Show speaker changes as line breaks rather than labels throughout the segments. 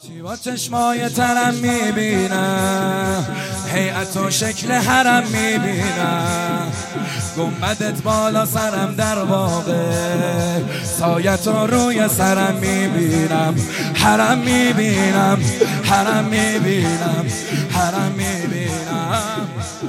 با چشمای ترم میبینم، هیئت و شکل حرم میبینم، گنبدت بالا سرم در واقع، سایت رو روی سرم میبینم، حرم میبینم، حرم میبینم، حرم میبینم.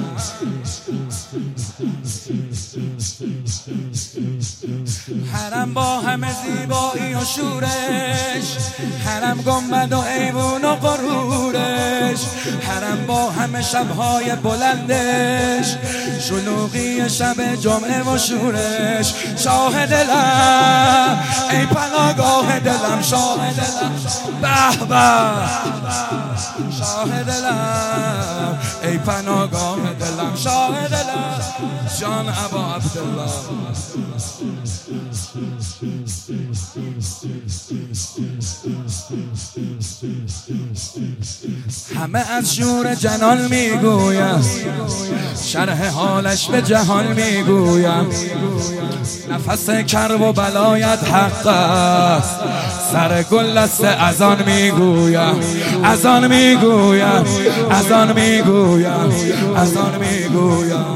حرم با همه زیبایی و شورش، حرم گنبد و ایوون و غرورش، حرم با همه شبهای بلندش، شلوغی شب جمعه و شورش. شاه دلم ای پناهگاه دلم، شاه دلم به به، شاه دلم ای پناهگاه دلم، شاه دلم جان ابا عبدالله. همه از شور جنان میگویم، شرح حالش به جهان میگویم، نفس کرب و بلایت حق است، سر گل است از آن میگویم، از آن میگویم، از آن میگویم، از آن میگویم.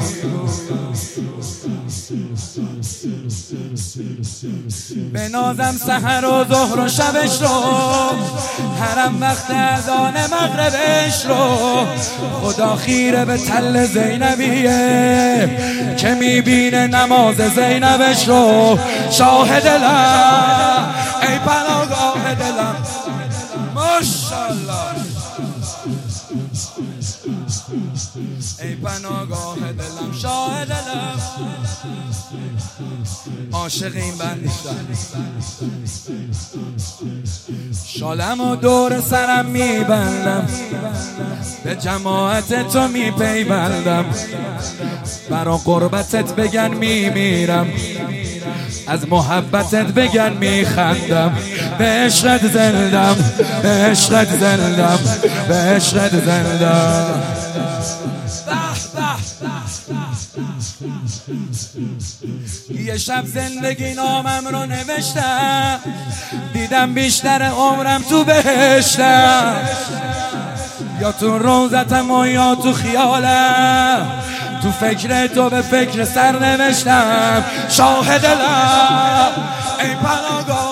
به نازم سحر و ظهر و شبش رو، حرم وقت اذان مغربش رو، خدا خیره به تل زینبیه که میبینه نماز زینبش رو. شاه دلم ای پناهگاه دلم، ماشاءالله ای پناهگاه دلم، شاه دلم عاشق این بندیشتم. شالم و دور سرم میبندم، به جماعت تو میپیوندم، برا قربتت بگن میمیرم، از محبتت بگن میخندم، به عشقت زندم، به عشقت زندم، به عشقت زندم. یه شب زندگی نامم رو نوشتم، دیدم بیشتر عمرم تو بهشتم، یا تو روزتم و یا تو خیالم، تو فکر تو به فکر سر نوشتم. شاه دلم ای پناهگاه